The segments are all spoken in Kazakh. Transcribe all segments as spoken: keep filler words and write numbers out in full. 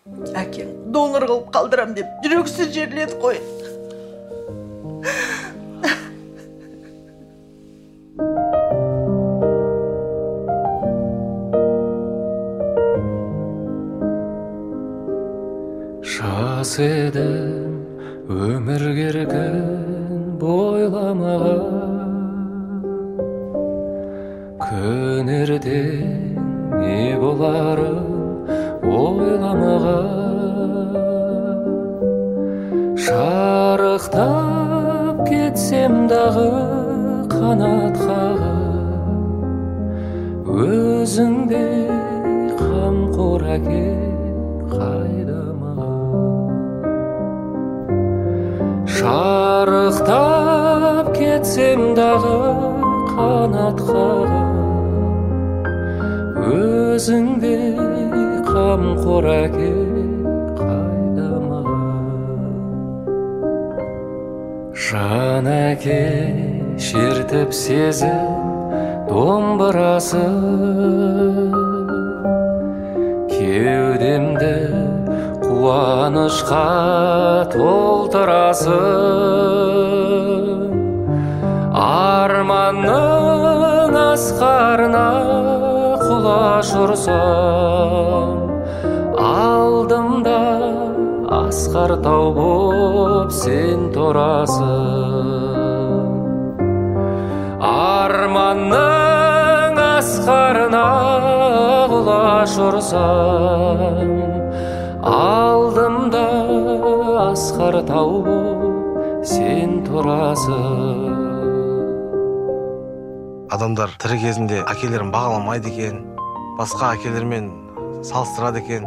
Әкең донор қылып қалдырам деп жүрексіз жерледі қой. Жас едім өмір керген бойламаған, күн ертең не боларын ойламаған. Шарықтап кетсем дағы қанат қағып, өзіңдей қамқор әке қайда маған. Шарықтап кетсем дағы қанат қағып, өзіңдей қамқор әке қайда маған. Жан әке шертіп сезім домбырасы, кеудемді қуанышқа толтырасың. Арманның асқарына құлаш ұрсам, алдымда асқар тау боп сен тұрасың. Арманның асқарына құлаш ұрсам, алдымда асқар тау боп сен тұрасың. Адамдар тірі кезінде әкелерін бағаламайды екен, басқа әкелермен салыстырады екен.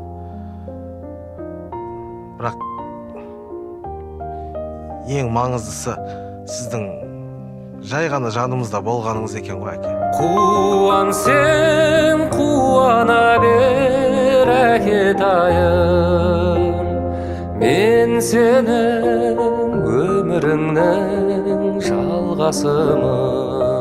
Бірақ ең маңыздысы сіздің жай ғана жанымызда болғаныңыз екен ғой әке. Қуансең қуана бер әкетайым, мен сенің өміріңнің жалғасымын.